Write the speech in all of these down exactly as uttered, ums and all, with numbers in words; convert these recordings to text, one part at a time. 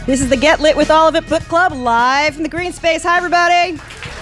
This is the Get Lit with All of It Book Club, live from the Green Space. Hi, everybody.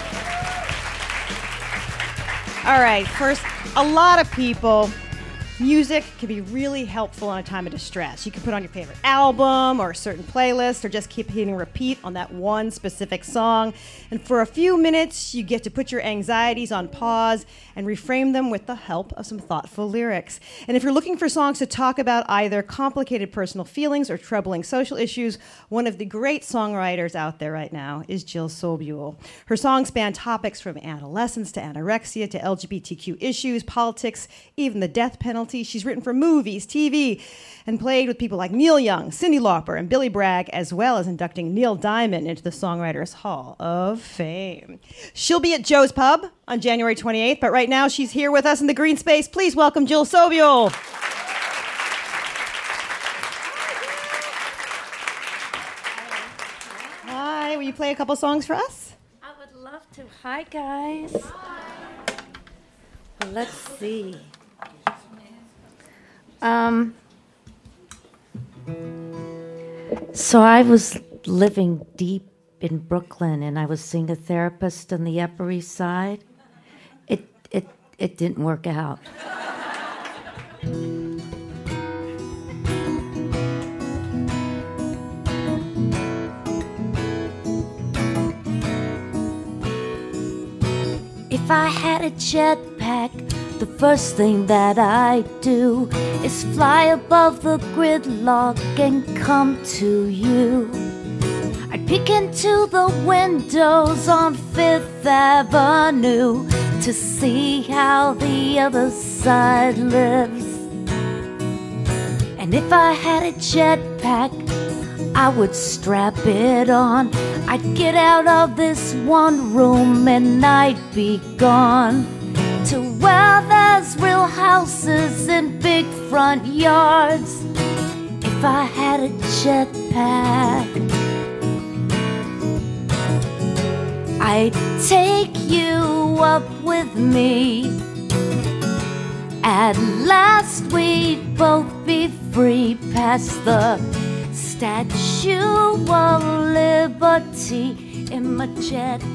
All right, first, a lot of people, music can be really helpful in a time of distress. You can put on your favorite album or a certain playlist or just keep hitting repeat on that one specific song. And for a few minutes, you get to put your anxieties on pause and reframe them with the help of some thoughtful lyrics. And if you're looking for songs to talk about either complicated personal feelings or troubling social issues, one of the great songwriters out there right now is Jill Sobule. Her songs span topics from adolescence to anorexia to L G B T Q issues, politics, even the death penalty. She's written for movies, T V, and played with people like Neil Young, Cyndi Lauper, and Billy Bragg, as well as inducting Neil Diamond into the Songwriters Hall of Fame. She'll be at Joe's Pub on January twenty-eighth, but right now she's here with us in the Green Space. Please welcome Jill Sobule. Hi, will you play a couple songs for us? I would love to. Hi, guys. Hi. Well, let's see. Um, so I was living deep in Brooklyn, and I was seeing a therapist on the Upper East Side. It it it didn't work out. If I had a jetpack, the first thing that I'd do is fly above the gridlock and come to you. I'd peek into the windows on Fifth Avenue to see how the other side lives. And if I had a jetpack, I would strap it on. I'd get out of this one room and I'd be gone to where there's real houses and big front yards. If I had a jetpack, I'd take you up with me. At last we'd both be free past the Statue of Liberty in my jetpack.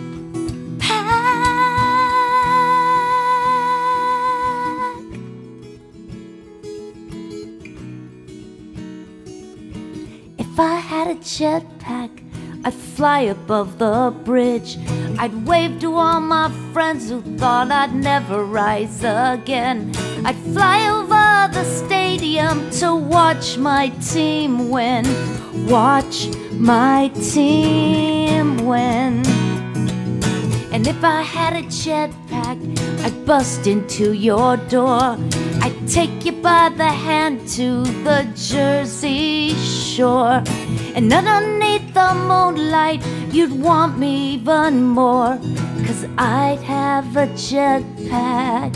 If I had a jetpack, I'd fly above the bridge. I'd wave to all my friends who thought I'd never rise again. I'd fly over the stadium to watch my team win. Watch my team win. And if I had a jetpack, I'd bust into your door. I'd take you by the hand to the Jersey Shore. And underneath the moonlight, you'd want me even more, 'cause I'd have a jetpack.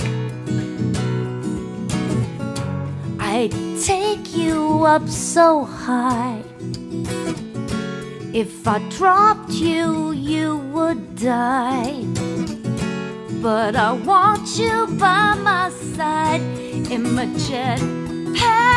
I'd take you up so high. If I dropped you, you would die. But I want you by my side in my jetpack.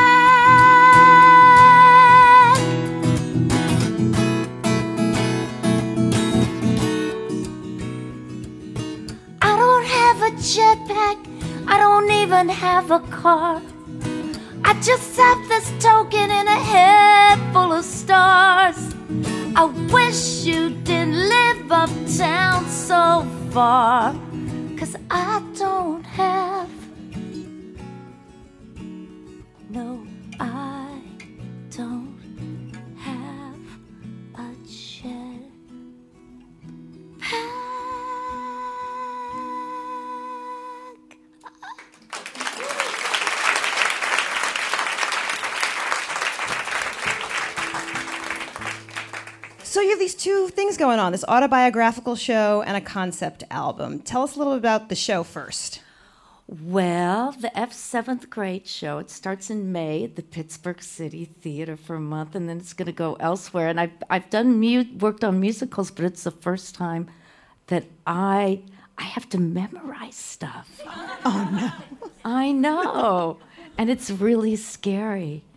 I don't have a jetpack, I don't even have a car. I just have this token in a head full of stars. I wish you didn't live uptown so far, 'cause I don't have, no, I don't have a jetpack. So you have these two things going on, this autobiographical show and a concept album. Tell us a little about the show first. Well, the F seventh grade show, it starts in May at the Pittsburgh City Theater for a month, and then it's going to go elsewhere. And I've, I've done mu- worked on musicals, but it's the first time that I I have to memorize stuff. Oh, no. I know. And it's really scary.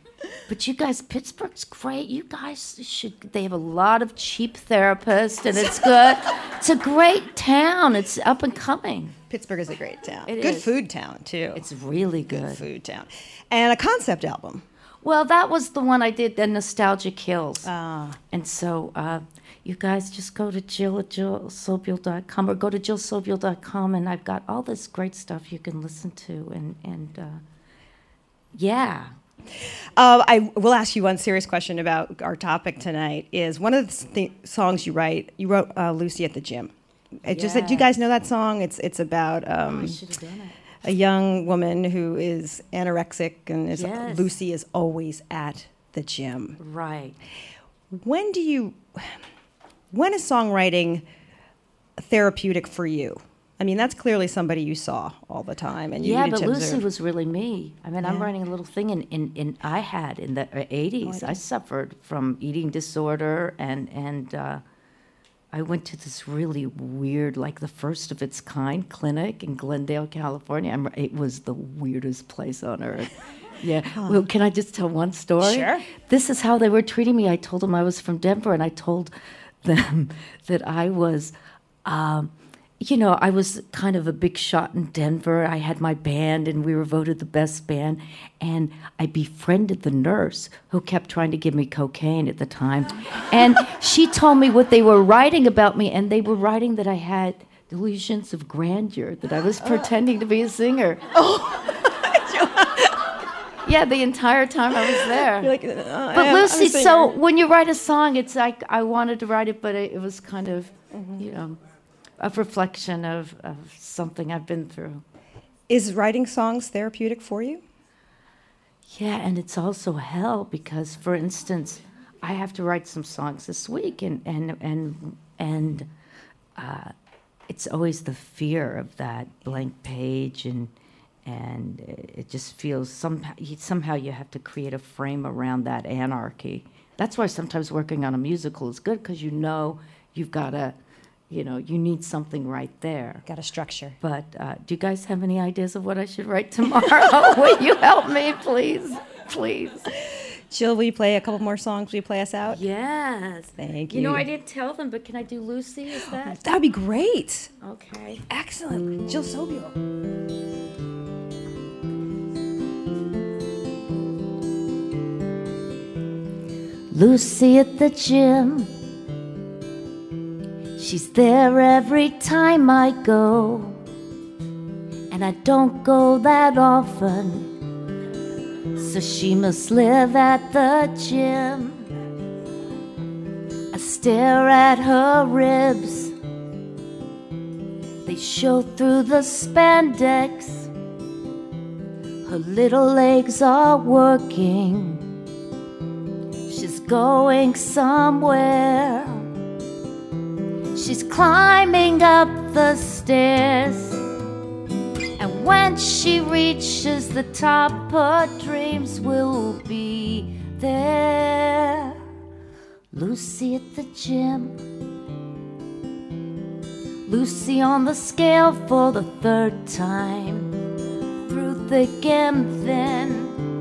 But you guys, Pittsburgh's great. You guys should, they have a lot of cheap therapists, and it's good. It's a great town. It's up and coming. Pittsburgh is a great town. It good is. food town, too. It's really good. Good food town. And a concept album. Well, that was the one I did, the Nostalgia Kills. Ah. And so uh, you guys just go to Jill at jill sobiel dot com or go to jill sobiel dot com, and I've got all this great stuff you can listen to. And, and uh, yeah. Uh, I will ask you one serious question about our topic tonight. Is one of the th- songs you write, you wrote uh, Lucy at the Gym. It just, do you guys know that song? It's it's about um, Oh, I should have done it. a young woman who is anorexic and is Yes. Lucy is always at the gym. Right. When do you, when is songwriting therapeutic for you? I mean, that's clearly somebody you saw all the time, and you Yeah, needed but to Lucy observe. was really me. I mean, I'm Yeah. writing a little thing in, in, in I had in the eighties. I suffered from eating disorder, and and uh, I went to this really weird, like the first of its kind clinic in Glendale, California. I'm, it was the weirdest place on earth. Yeah. Well, can I just tell one story? Sure. This is how they were treating me. I told them I was from Denver, and I told them that I was. Um, You know, I was kind of a big shot in Denver. I had my band, and we were voted the best band. And I befriended the nurse who kept trying to give me cocaine at the time. And she told me what they were writing about me, and they were writing that I had delusions of grandeur, that I was pretending to be a singer. Yeah, the entire time I was there. You're like, uh, But I am- I'm a Lucy, singer. so when you write a song, it's like I wanted to write it, but it, it was kind of, you know, a reflection of, of something I've been through. Is writing songs therapeutic for you? Yeah, and it's also hell because, for instance, I have to write some songs this week, and and and and uh, it's always the fear of that blank page, and and it just feels somehow somehow you have to create a frame around that anarchy. That's why sometimes working on a musical is good, because you know you've got to, you know, you need something right there. Got a structure. But uh, do you guys have any ideas of what I should write tomorrow? Will you help me, please? Please. Jill, will you play a couple more songs? Will you play us out? Yes. Thank You know, you. I didn't tell them, but can I do Lucy? Is that That would be great. okay? Excellent. Jill Sobiel. Lucy at the gym. She's there every time I go, and I don't go that often, so she must live at the gym. I stare at her ribs, they show through the spandex. Her little legs are working, she's going somewhere. She's climbing up the stairs, and when she reaches the top, her dreams will be there. Lucy at the gym, Lucy on the scale for the third time, through thick and thin.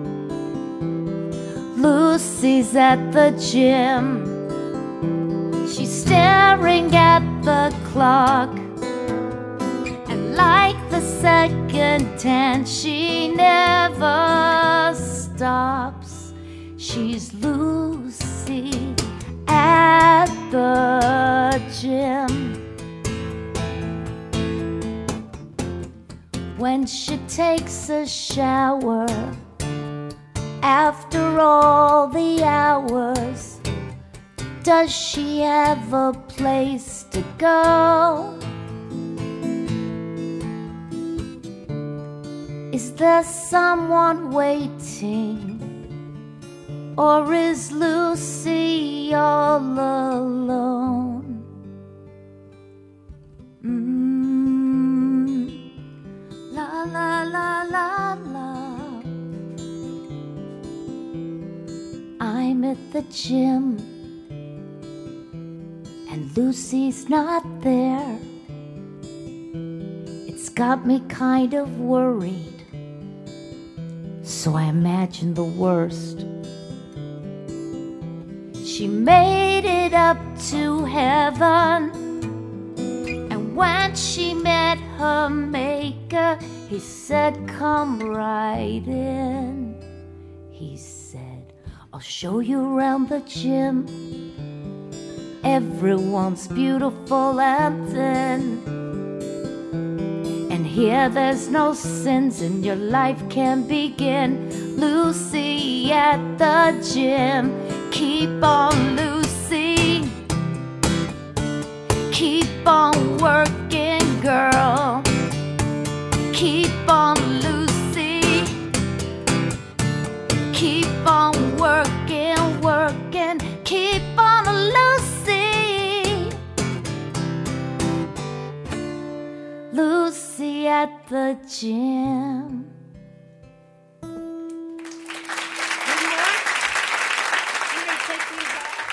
Lucy's at the gym, she's staring at the clock, and like the second ten, she never stops. She's Lucy at the gym. When she takes a shower, after all the hours, does she have a place to go? Is there someone waiting, or is Lucy all alone? Mm. La la la la la. I'm at the gym, and Lucy's not there. It's got me kind of worried, so I imagine the worst. She made it up to heaven, and when she met her maker, he said, come right in. He said, I'll show you around the gym. Everyone's beautiful and thin, and here there's no sins, and your life can begin. Lucy at the gym. Keep on, Lucy. Keep on working, girl. Keep on, Lucy. Keep on working, working. Keep on, Lucy. Lucy at the gym. I'm gonna take these off.